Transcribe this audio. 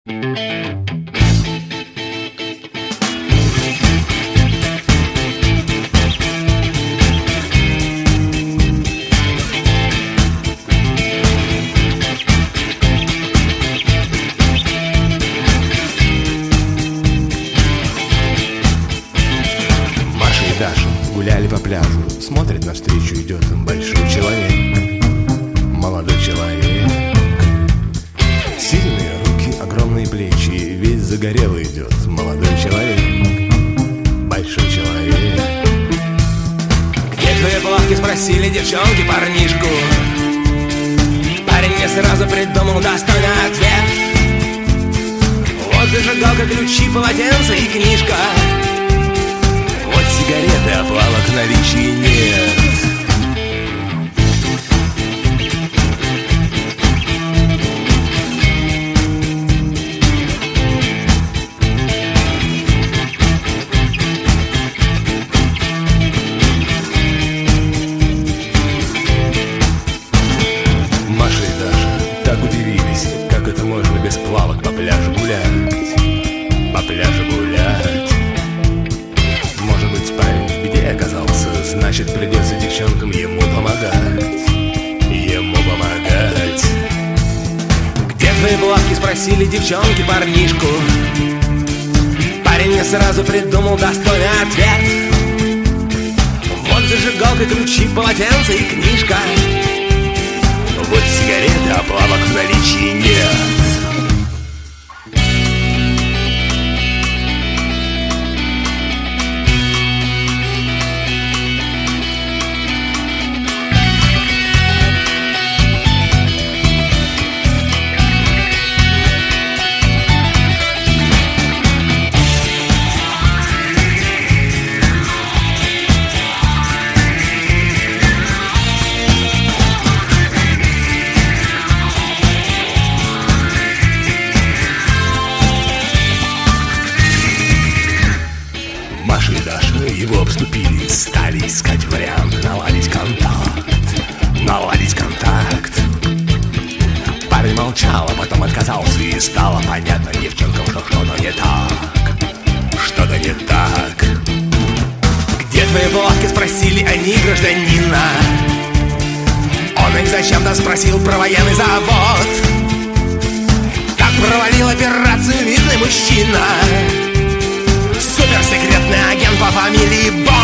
Гуляли по пляжу, смотрит навстречу, идет им большой человек, молодой человек. Сильные руки, огромные плечи, весь загорелый идет молодой человек, большой человек. Где твои плавки, спросили девчонки парнишку. Парень не сразу придумал достойный ответ. Вот зажигалка, ключи, полотенце и книжка. Вот сигареты, а плавок в наличии нет. Маша и Даша так удивились, как это можно без плавок по пляжу гулять, по пляжу гулять. Может быть, парень в беде оказался, значит, придется девчонкам ему помогать, ему помогать. Где твои плавки, спросили девчонки парнишку. Парень не сразу придумал достойный ответ. Вот зажигалка, ключи, полотенце и книжка. Вот сигареты, а плавок в наличии нет. Маша и Даша его обступили, стали искать вариант наладить контакт, наладить контакт. Парень молчал, а потом отказался, и стало понятно девчонкам, что что-то не так, что-то не так. Где твои плавки, спросили они гражданина. Он их зачем-то спросил про военный завод. Так провалил операцию видный мужчина, суперсекретный агент по фамилии Боб.